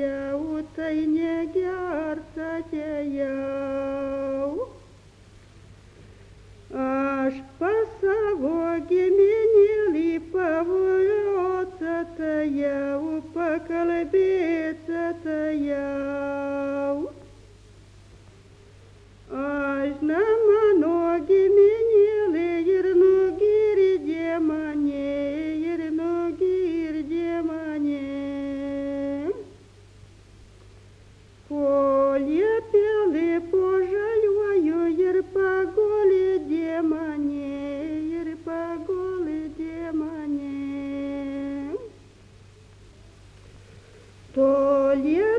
atėjau, tai negert atėjau. Aš pas savo giminėlį pavoliot atėjau, pakalbėt atėjau. Aš ne mano giminėlė ir nugirdė mane, ir nugirdė mane. Po liepelį po žaliuoju ir pagulidė mane, ir pagulidė mane. To liepelį